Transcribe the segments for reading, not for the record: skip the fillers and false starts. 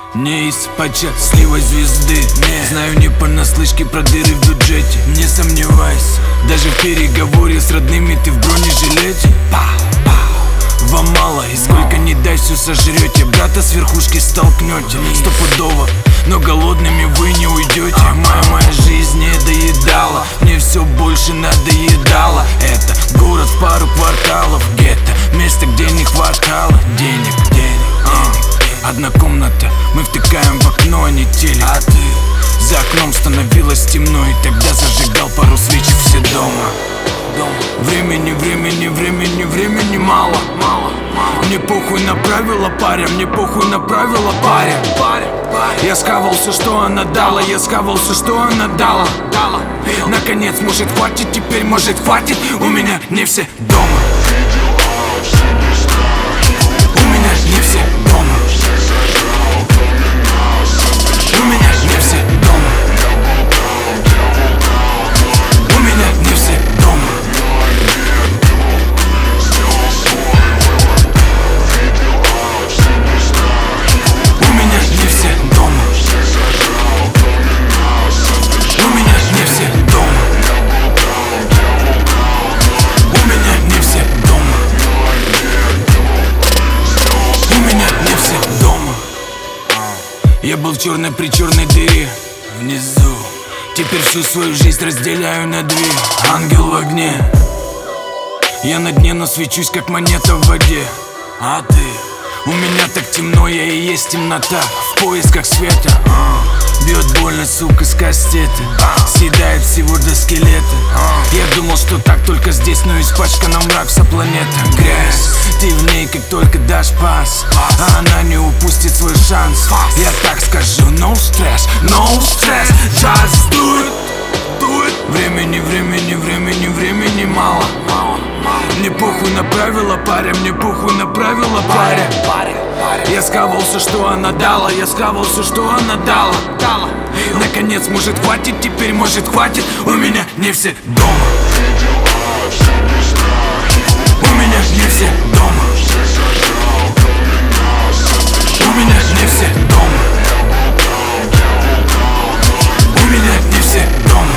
Не из-под счастливой звезды, знаю не понаслышке про дыры в бюджете. Не сомневайся, даже в переговоре с родными ты в бронежилете. Вам мало, и сколько не дай, все сожрете. Брата с верхушки столкнете, стопудово, но голодными вы не уйдете. Моя жизнь не доедала, мне все больше надоедало. Это город в пару кварталов, гетто, место, где не хватало денег. Одна комната, мы втыкаем в окно, а не телек. А ты? За окном становилось темно, и тогда зажигал пару свечек все дома. Времени мало. Мне похуй на правила, паря, мне похуй на правила, паря. Я схавал все, что она дала, я схавал все, что она дала. Наконец, может хватит, теперь может хватит. У меня не все дома. У меня не все дома. У меня не все дома. У меня не все дома. У меня не все дома. У меня не все дома. У меня не все дома. У меня не все дома. Я был в черной при черной дыре внизу. Теперь всю свою жизнь разделяю на две. Ангел в огне, я на дне, но свечусь как монета в воде. А ты? У меня так темно, я и есть темнота. В поисках света. Бьет больно, сука, с кастеты. Съедает всего до скелета. Я думал, что так только здесь, но испачкана мрак вся планета. Грязь, ты в ней как только дашь пас, а она не упустит свой шанс. Я так скажу, no stress, just do it. Времени мало. Мне похуй на правила, паря, мне похуй на правила, паря. Я схавал все, что она дала, я схавал все, что она дала. Наконец, может хватит, теперь может хватит. У меня не все дома. У меня не все дома. У меня не все дома. У меня не все дома.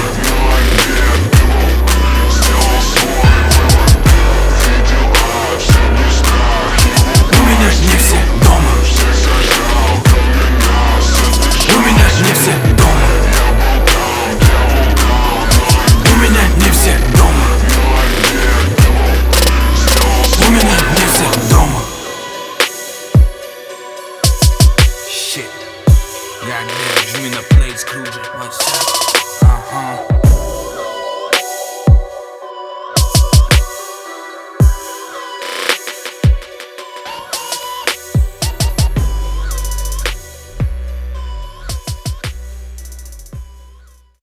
У меня не все дома. У меня не все дома. У меня не все дома. У меня не все дома. Shit. Goddamn, жми на плей, Скруджа. What's up?